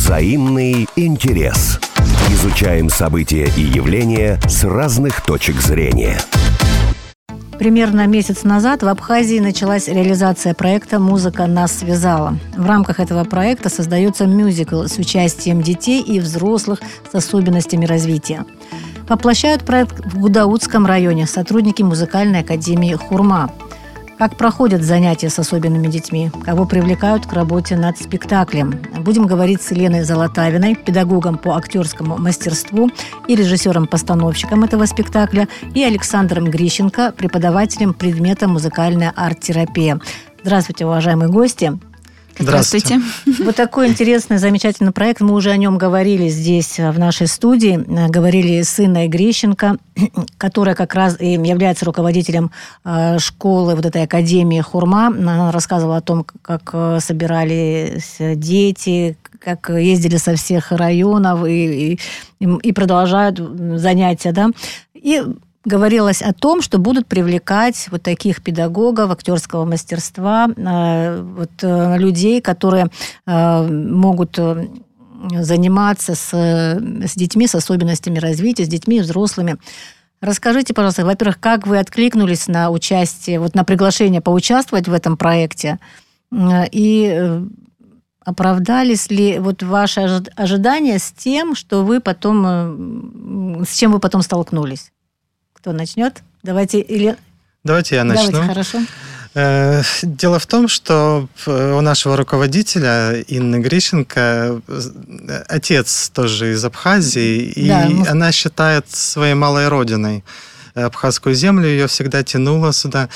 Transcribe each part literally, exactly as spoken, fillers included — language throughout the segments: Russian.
Взаимный интерес. Изучаем события и явления с разных точек зрения. Примерно месяц назад в Абхазии началась реализация проекта «Музыка нас связала». В рамках этого проекта создается мюзикл с участием детей и взрослых с особенностями развития. Воплощают проект в Гудаутском районе сотрудники музыкальной академии «Хурма». Как проходят занятия с особенными детьми? Кого привлекают к работе над спектаклем? Будем говорить с Еленой Золотавиной, педагогом по актерскому мастерству и режиссером-постановщиком этого спектакля, и Александром Грищенко, преподавателем предмета музыкальная арт-терапия. Здравствуйте, уважаемые гости. Здравствуйте. Вот такой интересный, замечательный проект. Мы уже о нем говорили здесь, в нашей студии. Говорили с Инной Грищенко, которая как раз и является руководителем школы, вот этой академии «Хурма». Она рассказывала о том, как собирались дети, как ездили со всех районов и, и, и продолжают занятия, да. И говорилось о том, что будут привлекать вот таких педагогов актерского мастерства, вот, людей, которые могут заниматься с, с детьми с особенностями развития, с детьми и взрослыми. Расскажите, пожалуйста, во-первых, как вы откликнулись на участие, вот на приглашение поучаствовать в этом проекте, и оправдались ли вот ваши ожидания с тем, что вы потом, с чем вы потом столкнулись? Кто начнет? Давайте или... Давайте я начну. Давайте, хорошо. Дело в том, что у нашего руководителя Инны Грищенко отец тоже из Абхазии, и да, мы... она считает своей малой родиной абхазскую землю, ее всегда тянуло сюда.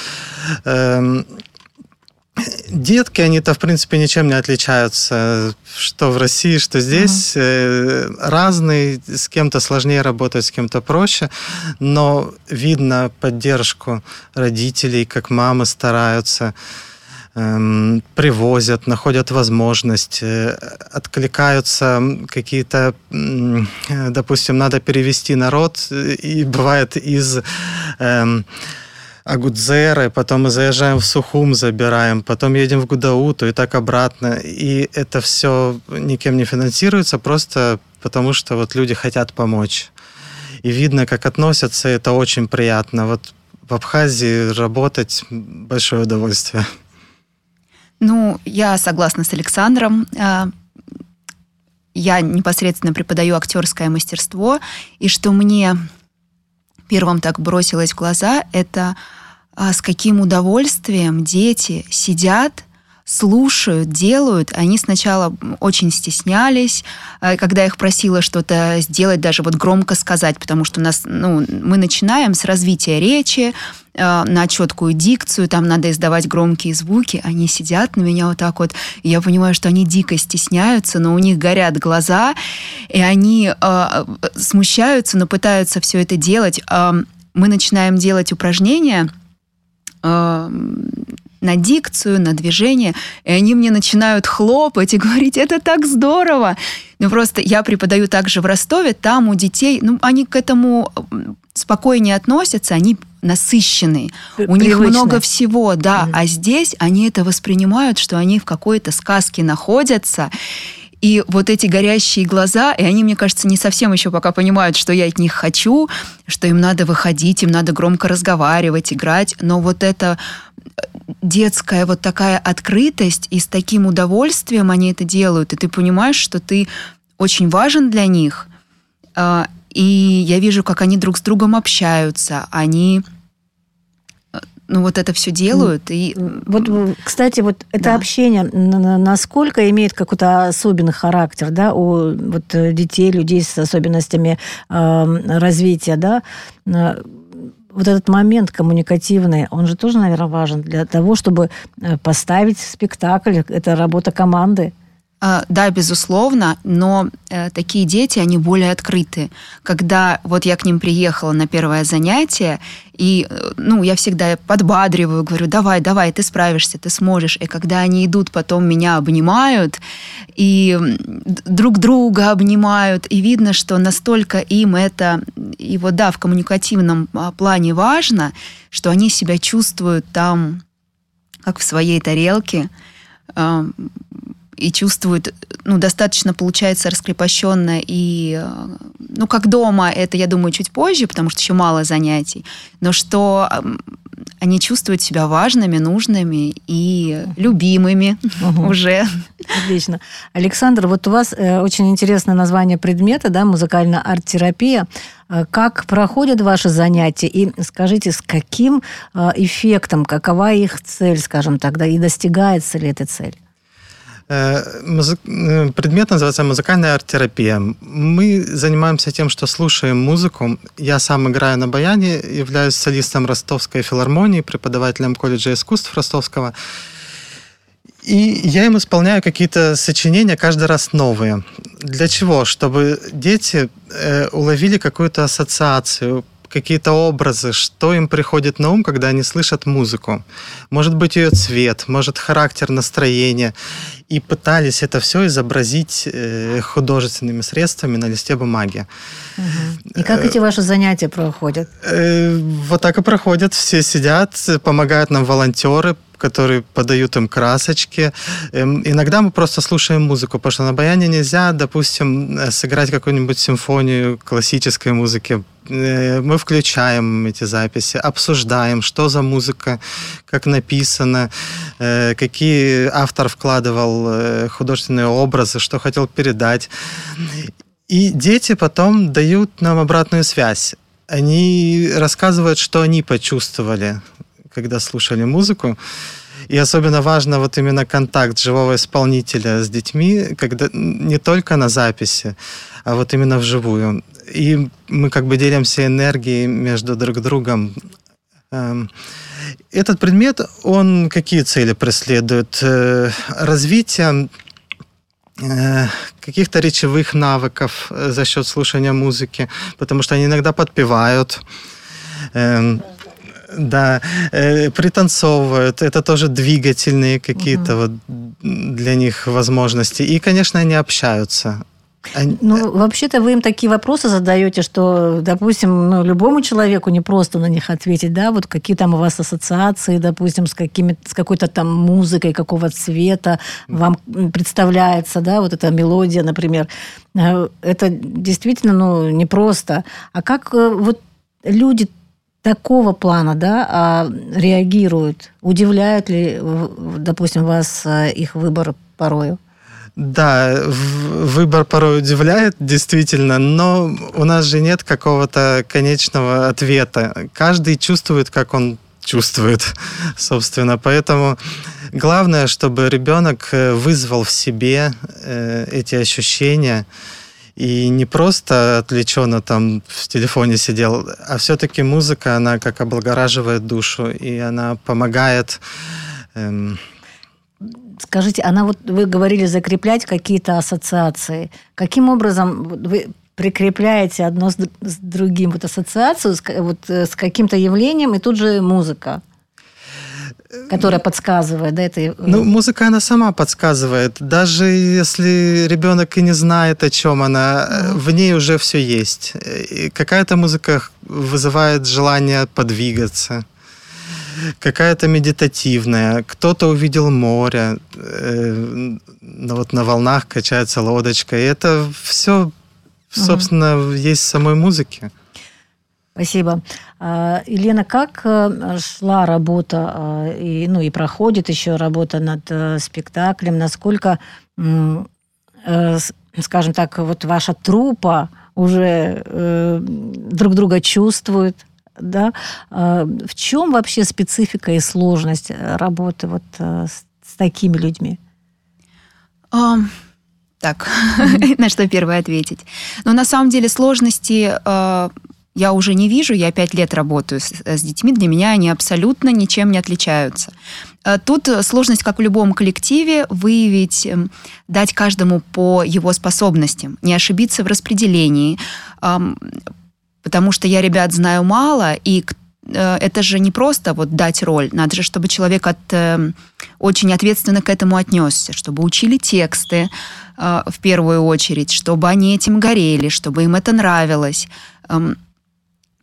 Детки, они-то, в принципе, ничем не отличаются, что в России, что здесь. Uh-huh. Разные, с кем-то сложнее работать, с кем-то проще, но видно поддержку родителей, как мамы стараются, эм, привозят, находят возможность, э, откликаются какие-то, э, допустим, надо перевести народ, и бывает из... Э, Агудзеры, потом мы заезжаем в Сухум, забираем, потом едем в Гудауту и так обратно. И это все никем не финансируется, просто потому что вот люди хотят помочь. И видно, как относятся, это очень приятно. Вот в Абхазии работать большое удовольствие. Ну, я согласна с Александром. Я непосредственно преподаю актерское мастерство, и что мне первым так бросилось в глаза, это а, с каким удовольствием дети сидят, слушают, делают. Они сначала очень стеснялись, когда я их просила что-то сделать, даже вот громко сказать, потому что у нас, ну, мы начинаем с развития речи, на четкую дикцию, там надо издавать громкие звуки, они сидят на меня вот так вот, и я понимаю, что они дико стесняются, но у них горят глаза, и они э, смущаются, но пытаются все это делать. Э, мы начинаем делать упражнения э, на дикцию, на движение, и они мне начинают хлопать и говорить, это так здорово. Ну, просто я преподаю также в Ростове, там у детей, ну, они к этому спокойнее относятся, они насыщенные. У них много всего, да. Mm-hmm. А здесь они это воспринимают, что они в какой-то сказке находятся. И вот эти горящие глаза, и они, мне кажется, не совсем еще пока понимают, что я от них хочу, что им надо выходить, им надо громко разговаривать, играть. Но вот эта детская вот такая открытость, и с таким удовольствием они это делают, и ты понимаешь, что ты очень важен для них. И я вижу, как они друг с другом общаются, они, ну, вот это все делают. И... Вот, кстати, вот это да. общение, насколько имеет какой-то особенный характер, да, у вот детей, людей с особенностями э, развития, да, вот этот момент коммуникативный, он же тоже, наверное, важен для того, чтобы поставить спектакль, это работа команды. Да, безусловно, но э, такие дети, они более открыты. Когда вот я к ним приехала на первое занятие, и, ну, я всегда подбадриваю, говорю, давай, давай, ты справишься, ты сможешь. И когда они идут, потом меня обнимают, и друг друга обнимают, и видно, что настолько им это, и вот да, в коммуникативном плане важно, что они себя чувствуют там, как в своей тарелке, э, и чувствуют ну, достаточно получается раскрепощенно и, ну, как дома, это, я думаю, чуть позже, потому что еще мало занятий, но что они чувствуют себя важными, нужными и любимыми угу. уже. Отлично. Александр, вот у вас очень интересное название предмета, да, музыкальная арт-терапия. Как проходят ваши занятия? И скажите, с каким эффектом, какова их цель, скажем так, да, и достигается ли эта цель? Предмет называется музыкальная арт-терапия. Мы занимаемся тем, что слушаем музыку. Я сам играю на баяне, являюсь солистом Ростовской филармонии, преподавателем колледжа искусств Ростовского. И я им исполняю какие-то сочинения каждый раз новые. Для чего? Чтобы дети уловили какую-то ассоциацию, какие-то образы, что им приходит на ум, когда они слышат музыку. Может быть, ее цвет, может, характер, настроение. И пытались это все изобразить художественными средствами на листе бумаги. Угу. И как эти ваши занятия проходят? Вот так и проходят. Все сидят, помогают нам волонтеры, которые подают им красочки. Иногда мы просто слушаем музыку, потому что на баяне нельзя, допустим, сыграть какую-нибудь симфонию классической музыки. Мы включаем эти записи, обсуждаем, что за музыка, как написано, какие автор вкладывал художественные образы, что хотел передать. И дети потом дают нам обратную связь. Они рассказывают, что они почувствовали, когда слушали музыку. И особенно важно вот именно контакт живого исполнителя с детьми, когда не только на записи, а вот именно вживую. И мы как бы делимся энергией между друг другом. Этот предмет, он какие цели преследует? Развитие каких-то речевых навыков за счет слушания музыки, потому что они иногда подпевают, да, пританцовывают. Это тоже двигательные какие-то угу. вот для них возможности. И, конечно, они общаются. Они... Ну, вообще-то вы им такие вопросы задаете, что, допустим, ну, любому человеку не просто на них ответить, да, вот какие там у вас ассоциации, допустим, с, какими, с какой-то там музыкой, какого цвета вам представляется, да, вот эта мелодия, например. Это действительно, ну, непросто. А как вот люди такого плана, да, реагируют? Удивляют ли, допустим, вас их выбор порою? Да, выбор порой удивляет, действительно, но у нас же нет какого-то конечного ответа. Каждый чувствует, как он чувствует, собственно. Поэтому главное, чтобы ребенок вызвал в себе эти ощущения и не просто отвлеченно там в телефоне сидел, а все-таки музыка, она как облагораживает душу, и она помогает... Эм, Скажите, она вот вы говорили закреплять какие-то ассоциации. Каким образом вы прикрепляете одно с другим вот ассоциацию, вот с каким-то явлением, и тут же музыка, которая подсказывает, да, это... Ну, музыка, она сама подсказывает. Даже если ребенок и не знает, о чем она, mm-hmm. в ней уже все есть. И какая-то музыка вызывает желание подвигаться. Какая-то медитативная, кто-то увидел море, э, вот на волнах качается лодочка. И это все, собственно, угу. есть в самой музыке. Спасибо. Елена, как шла работа, и, ну и проходит еще работа над спектаклем? Насколько, скажем так, вот ваша труппа уже друг друга чувствует? Да? В чем вообще специфика и сложность работы вот с, с такими людьми? А, так, mm-hmm. на что первое ответить? Но на самом деле сложности а, я уже не вижу. Я пять лет работаю с, с детьми. Для меня они абсолютно ничем не отличаются. А, тут сложность, как в любом коллективе, выявить, дать каждому по его способностям, не ошибиться в распределении. А, Потому что я ребят знаю мало, и э, это же не просто вот дать роль. Надо же, чтобы человек от, э, очень ответственно к этому отнесся, чтобы учили тексты э, в первую очередь, чтобы они этим горели, чтобы им это нравилось. Эм,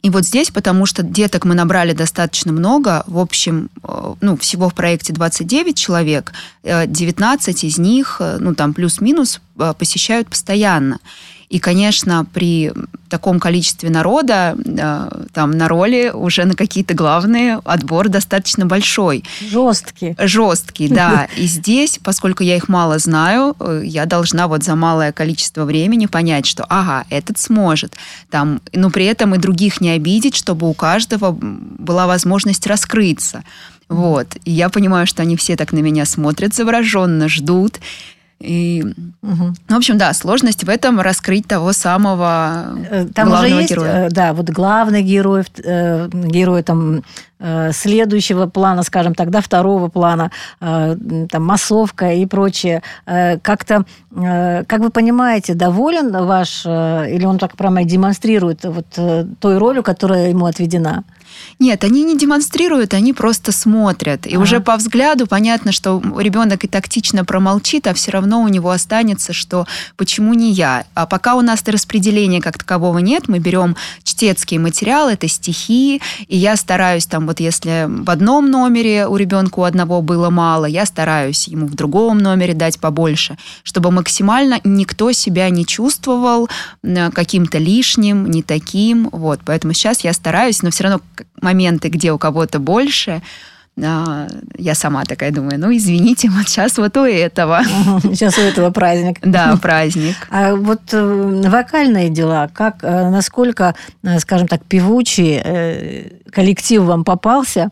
И вот здесь, потому что деток мы набрали достаточно много, в общем, ну, всего в проекте двадцать девять человек, девятнадцать из них, ну, там, плюс-минус, посещают постоянно. И, конечно, при таком количестве народа, там, на роли уже на какие-то главные отбор достаточно большой. Жесткий. Жесткий, да. И здесь, поскольку я их мало знаю, я должна вот за малое количество времени понять, что, ага, этот сможет. Там, но при этом и других не обидеть, чтобы у каждого была возможность раскрыться. Вот. И я понимаю, что они все так на меня смотрят завороженно, ждут. И, угу. В общем, да, сложность в этом раскрыть того самого там главного уже есть, героя. Да, вот главный герой, герой там, следующего плана, скажем так, да, второго плана, там, массовка и прочее. Как-то, как вы понимаете, доволен ваш, или он так прямо демонстрирует вот той ролью, которая ему отведена? Нет, они не демонстрируют, они просто смотрят. И ага. уже по взгляду понятно, что ребенок и тактично промолчит, а все равно у него останется, что почему не я? А пока у нас распределения как такового нет, мы берем чтецкий материал, это стихи, и я стараюсь там, вот если в одном номере у ребенка у одного было мало, я стараюсь ему в другом номере дать побольше, чтобы максимально никто себя не чувствовал каким-то лишним, не таким. Вот. Поэтому сейчас я стараюсь, но все равно моменты, где у кого-то больше, я сама такая думаю, ну, извините, вот сейчас вот у этого. Сейчас у этого праздник. Да, праздник. А вот вокальные дела, как, насколько, скажем так, певучий коллектив вам попался,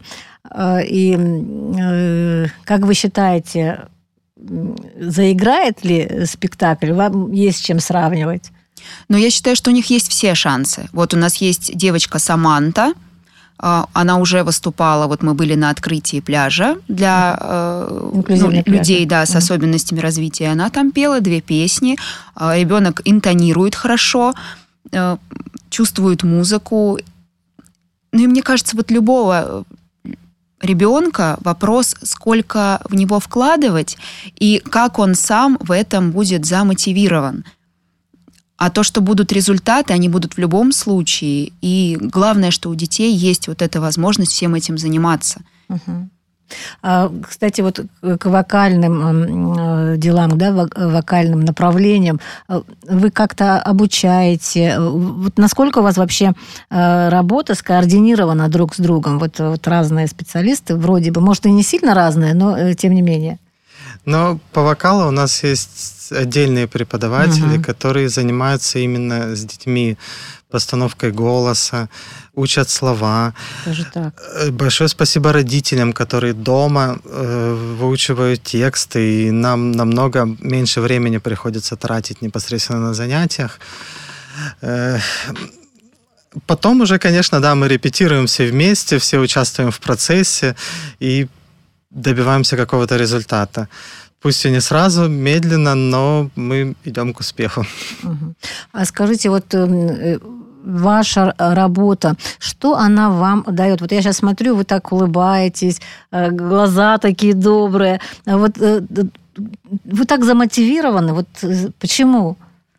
и как вы считаете, заиграет ли спектакль? Вам есть с чем сравнивать? Но я считаю, что у них есть все шансы. Вот у нас есть девочка Саманта, она уже выступала, вот мы были на открытии пляжа для ну, людей, да, с особенностями развития. Она там пела две песни, ребенок интонирует хорошо, чувствует музыку. Ну и мне кажется, вот любого ребенка вопрос, сколько в него вкладывать и как он сам в этом будет замотивирован. А то, что будут результаты, они будут в любом случае. И главное, что у детей есть вот эта возможность всем этим заниматься. Угу. А, кстати, вот к вокальным делам, да, вокальным направлениям, вы как-то обучаете? Вот насколько у вас вообще работа скоординирована друг с другом? Вот, вот разные специалисты, вроде бы, может, и не сильно разные, но тем не менее. Но по вокалу у нас есть отдельные преподаватели, угу. которые занимаются именно с детьми постановкой голоса, учат слова. Даже так. Большое спасибо родителям, которые дома э, выучивают тексты, и нам намного меньше времени приходится тратить непосредственно на занятиях. Э, потом уже, конечно, да, мы репетируем все вместе, все участвуем в процессе и добиваемся какого-то результата. Пусть и не сразу, медленно, но мы идем к успеху. Угу. А скажите, вот э, ваша работа, что она вам дает? Вот я сейчас смотрю, вы так улыбаетесь, э, глаза такие добрые. Вот э, вы так замотивированы. Вот э, почему?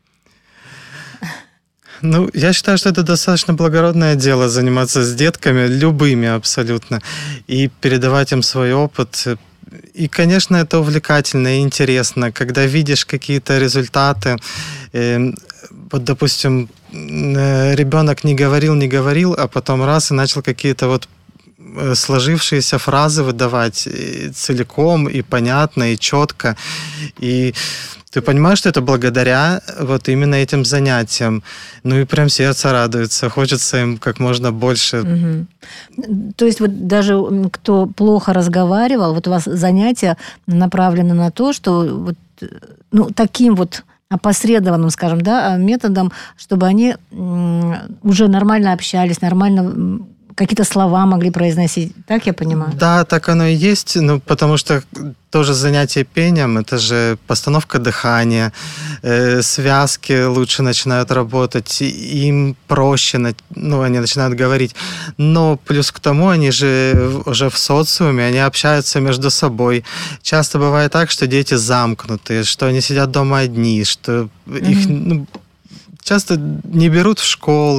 Ну, я считаю, что это достаточно благородное дело заниматься с детками, любыми абсолютно, и передавать им свой опыт. И, конечно, это увлекательно и интересно, когда видишь какие-то результаты. Э, вот, допустим, э, ребенок не говорил, не говорил, а потом раз и начал какие-то вот сложившиеся фразы выдавать и целиком, и понятно, и четко. И ты понимаешь, что это благодаря вот именно этим занятиям. Ну и прям сердце радуется. Хочется им как можно больше. Угу. То есть вот даже кто плохо разговаривал, вот у вас занятия направлены на то, что вот, ну, таким вот опосредованным, скажем, да, методом, чтобы они уже нормально общались, нормально какие-то слова могли произносить. Так я понимаю? Да, так оно и есть. Ну, потому что тоже занятие пением, это же постановка дыхания, э, связки лучше начинают работать, им проще, ну, они начинают говорить. Но плюс к тому, они же уже в социуме, они общаются между собой. Часто бывает так, что дети замкнуты, что они сидят дома одни, что mm-hmm. их ну, часто не берут в школу,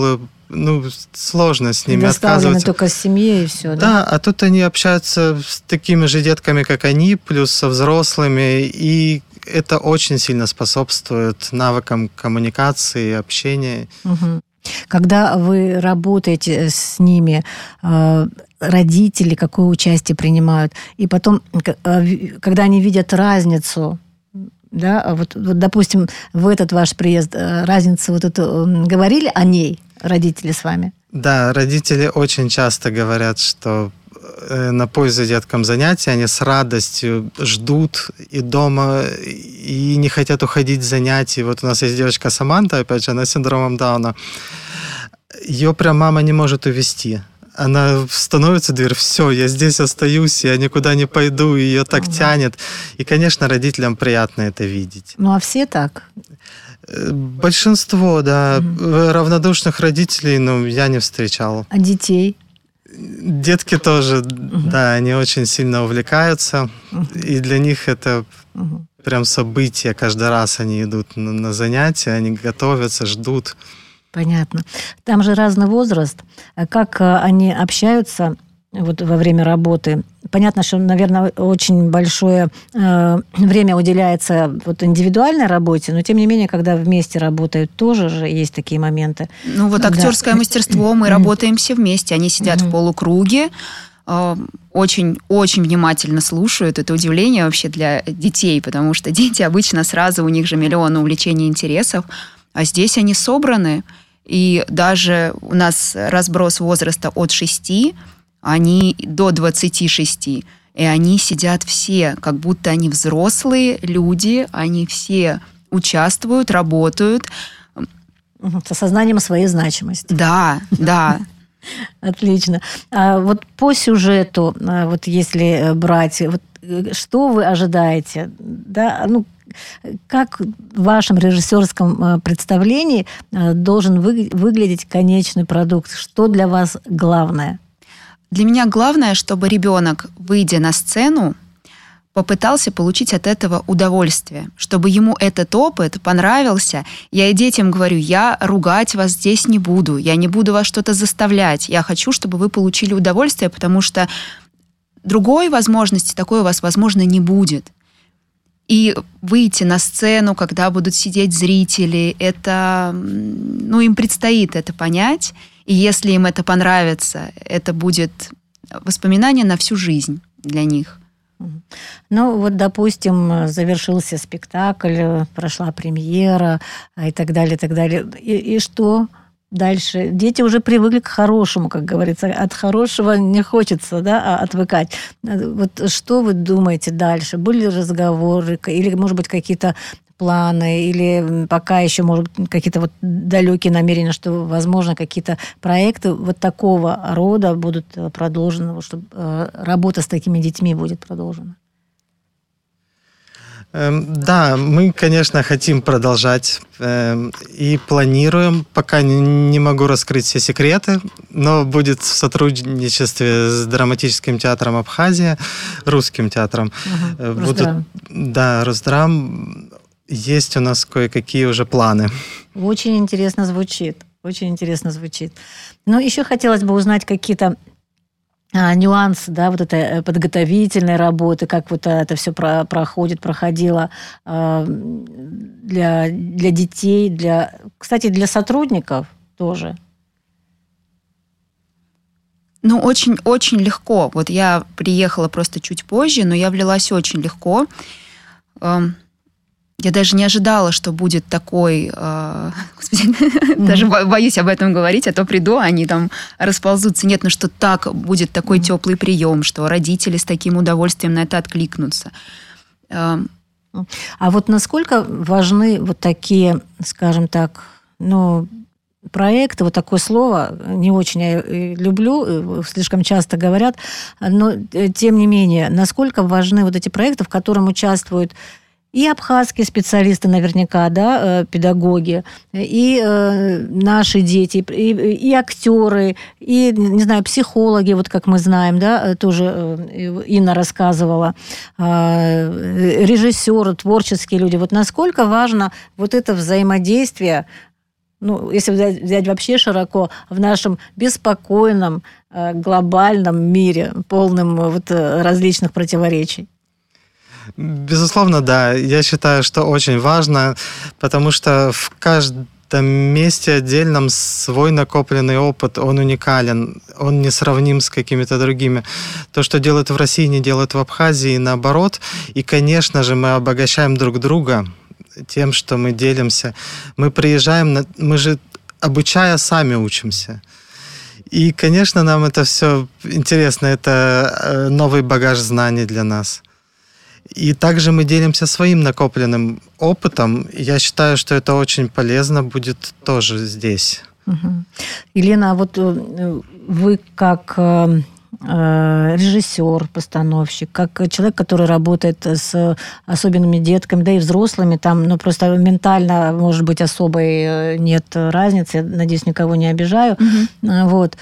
ну, сложно с ними Доставлены отказываться. только с семьей и все, да? Да, а тут они общаются с такими же детками, как они, плюс со взрослыми, и это очень сильно способствует навыкам коммуникации, общения. Угу. Когда вы работаете с ними, родители какое участие принимают? И потом, когда они видят разницу, да, вот, вот, допустим, в этот ваш приезд разницу вот эту говорили о ней родители с вами? Да, родители очень часто говорят, что на пользу деткам занятия, они с радостью ждут и дома, и не хотят уходить с занятий. Вот у нас есть девочка Саманта, опять же, она с синдромом Дауна. Ее прям мама не может увезти. Она становится в дверь, все, я здесь остаюсь, я никуда не пойду, ее так ага. тянет. И, конечно, родителям приятно это видеть. Ну, а все так? Большинство, да. Угу. Равнодушных родителей, ну, я не встречал. А детей? Детки тоже, угу. да, они очень сильно увлекаются, угу. и для них это угу. прям событие. Каждый раз они идут на, на занятия, они готовятся, ждут. Понятно. Там же разный возраст. Как они общаются вот во время работы? Понятно, что, наверное, очень большое э, время уделяется вот индивидуальной работе, но тем не менее, когда вместе работают, тоже же есть такие моменты. Ну вот актерское да. мастерство, мы работаем все вместе. Они сидят в полукруге, очень-очень внимательно слушают. Это удивление вообще для детей, потому что дети обычно сразу, у них же миллион увлечений и интересов, а здесь они собраны, и даже у нас разброс возраста от шести, они до двадцати шести, и они сидят все, как будто они взрослые люди, они все участвуют, работают. С осознанием своей значимости. Да, да. Отлично. А вот по сюжету, вот если брать, вот что вы ожидаете? Да, ну, как в вашем режиссерском представлении должен вы, выглядеть конечный продукт? Что для вас главное? Для меня главное, чтобы ребенок, выйдя на сцену, попытался получить от этого удовольствие, чтобы ему этот опыт понравился. Я и детям говорю, я ругать вас здесь не буду, я не буду вас что-то заставлять. Я хочу, чтобы вы получили удовольствие, потому что другой возможности такой у вас, возможно, не будет. И выйти на сцену, когда будут сидеть зрители, это, ну, им предстоит это понять. И если им это понравится, это будет воспоминание на всю жизнь для них. Ну, вот, допустим, завершился спектакль, прошла премьера и так далее, и так далее. И, и что дальше? Дети уже привыкли к хорошему, как говорится. От хорошего не хочется, да, отвыкать. Вот что вы думаете дальше? Были разговоры или, может быть, какие-то планы, или пока еще, может быть, какие-то вот далекие намерения, что, возможно, какие-то проекты вот такого рода будут продолжены, чтобы работа с такими детьми будет продолжена? Да, мы, конечно, хотим продолжать и планируем. Пока не могу раскрыть все секреты, но будет в сотрудничестве с драматическим театром Абхазия, русским театром. Угу. Будут, Росдрам. Да, Росдрам. Есть у нас кое-какие уже планы. Очень интересно звучит. Очень интересно звучит. Но еще хотелось бы узнать какие-то а, нюансы, да, вот этой подготовительной работы, как вот это все про, проходит, проходило а, для, для детей, для, кстати, для сотрудников тоже. Ну, очень-очень легко. Вот я приехала просто чуть позже, но я влилась очень легко. Я даже не ожидала, что будет такой... Э, господи, mm-hmm. даже боюсь об этом говорить, а то приду, они там расползутся. Нет, ну что так будет такой mm-hmm. теплый прием, что родители с таким удовольствием на это откликнутся. А вот насколько важны вот такие, скажем так, ну, проекты, вот такое слово, не очень я люблю, слишком часто говорят, но тем не менее, насколько важны вот эти проекты, в которых участвуют и абхазские специалисты наверняка, да, педагоги, и э, наши дети, и, и актеры, и, не знаю, психологи, вот как мы знаем, да, тоже Инна рассказывала, э, режиссеры, творческие люди. Вот насколько важно вот это взаимодействие ну, если взять, взять вообще широко, в нашем беспокойном, глобальном мире, полном вот различных противоречий? Безусловно, да. Я считаю, что очень важно, потому что в каждом месте отдельном свой накопленный опыт, он уникален, он не сравним с какими-то другими. То, что делают в России, не делают в Абхазии, и наоборот. И, конечно же, мы обогащаем друг друга тем, что мы делимся. Мы приезжаем, на... мы же, обучая, сами учимся. И, конечно, нам это все интересно, это новый багаж знаний для нас. И также мы делимся своим накопленным опытом. Я считаю, что это очень полезно будет тоже здесь. Угу. Елена, а вот вы как режиссер, постановщик, как человек, который работает с особенными детками, да и взрослыми, там, ну, просто ментально, может быть, особой нет разницы, я надеюсь, никого не обижаю. Угу. Вот.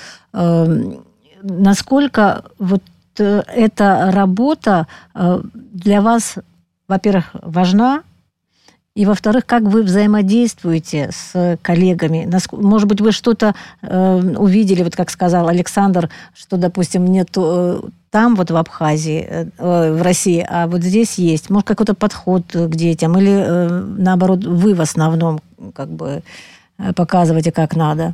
Насколько вот эта работа для вас, во-первых, важна, и, во-вторых, как вы взаимодействуете с коллегами? Может быть, вы что-то увидели, вот как сказал Александр, что, допустим, нет там, вот в Абхазии, в России, а вот здесь есть. Может, какой-то подход к детям? Или, наоборот, вы в основном как бы показываете, как надо?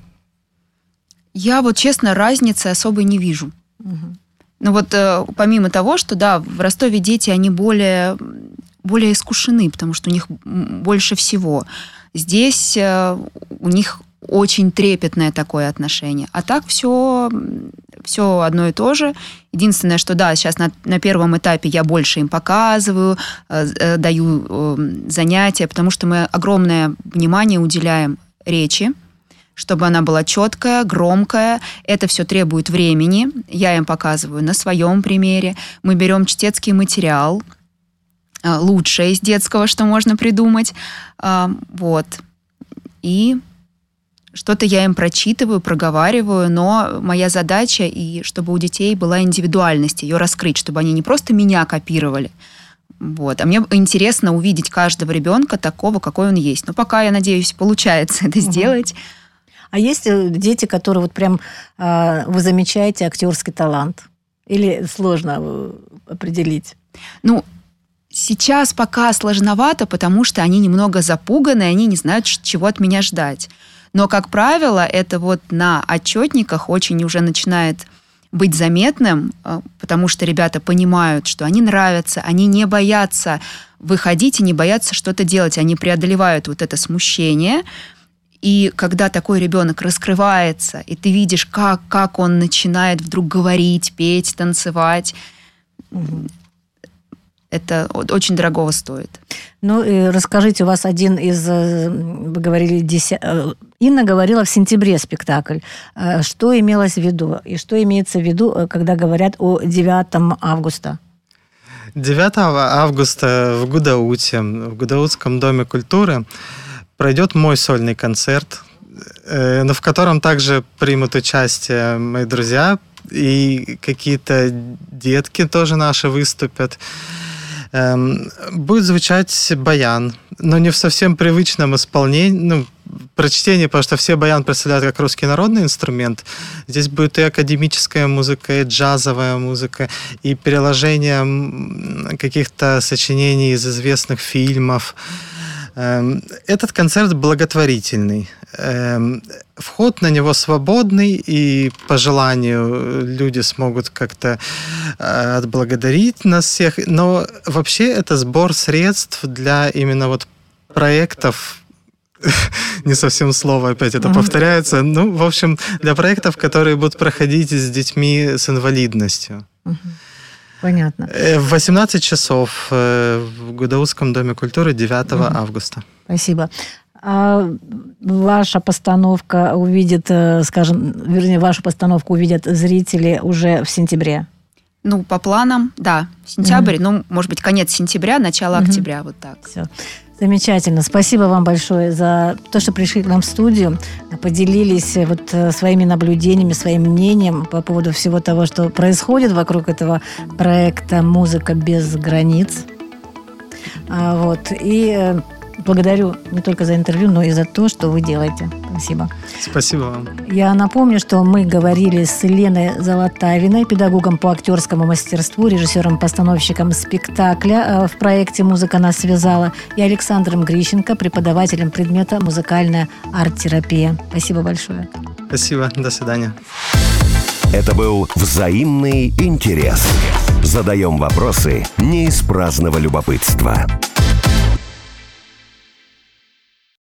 Я вот, честно, разницы особой не вижу. Угу. Ну вот помимо того, что, да, в Ростове дети, они более, более искушены, потому что у них больше всего. Здесь у них очень трепетное такое отношение. А так все, все одно и то же. Единственное, что, да, сейчас на, на первом этапе я больше им показываю, э, даю э, занятия, потому что мы огромное внимание уделяем речи, чтобы она была четкая, громкая. Это все требует времени. Я им показываю на своем примере. Мы берем чтецкий материал, лучшее из детского, что можно придумать. Вот. И что-то я им прочитываю, проговариваю, но моя задача, и чтобы у детей была индивидуальность, ее раскрыть, чтобы они не просто меня копировали, вот. А мне интересно увидеть каждого ребенка такого, какой он есть. Но пока, я надеюсь, получается это сделать. А есть дети, которые вот прям э, вы замечаете актерский талант? Или сложно определить? Ну, сейчас пока сложновато, потому что они немного запуганы, они не знают, чего от меня ждать. Но, как правило, это вот на отчетниках очень уже начинает быть заметным, потому что ребята понимают, что они нравятся, они не боятся выходить и не боятся что-то делать. Они преодолевают вот это смущение. И когда такой ребенок раскрывается, и ты видишь, как, как он начинает вдруг говорить, петь, танцевать, угу. это очень дорогого стоит. Ну, и расскажите, у вас один из, вы говорили, десят... Инна говорила в сентябре спектакль. Что имелось в виду? И что имеется в виду, когда говорят о девятого августа? девятого августа в Гудауте, в Гудаутском доме культуры, пройдет мой сольный концерт, но в котором также примут участие мои друзья, и какие-то детки тоже наши выступят. Будет звучать баян, но не в совсем привычном исполнении, ну, прочтении, потому что все баян представляют как русский народный инструмент. Здесь будет и академическая музыка, и джазовая музыка, и переложение каких-то сочинений из известных фильмов. Этот концерт благотворительный. Вход на него свободный, и по желанию люди смогут как-то отблагодарить нас всех. Но вообще это сбор средств для именно вот проектов, не совсем слово опять это повторяется, ну, в общем, для проектов, которые будут проходить с детьми с инвалидностью. Понятно. В восемнадцать часов в Гудаутском доме культуры девятого августа. Спасибо. А ваша постановка увидит, скажем, вернее, вашу постановку увидят зрители уже в сентябре? Ну, по планам, да. Сентябрь, mm-hmm. ну, может быть, конец сентября, начало mm-hmm. октября, вот так. Все. Замечательно. Спасибо вам большое за то, что пришли к нам в студию, поделились вот своими наблюдениями, своим мнением по поводу всего того, что происходит вокруг этого проекта «Музыка без границ». Вот. И благодарю не только за интервью, но и за то, что вы делаете. Спасибо. Спасибо вам. Я напомню, что мы говорили с Леной Золотавиной, педагогом по актерскому мастерству, режиссером-постановщиком спектакля в проекте «Музыка нас связала», и Александром Грищенко, преподавателем предмета «Музыкальная арт-терапия». Спасибо большое. Спасибо. До свидания. Это был «Взаимный интерес». Задаем вопросы не из праздного любопытства.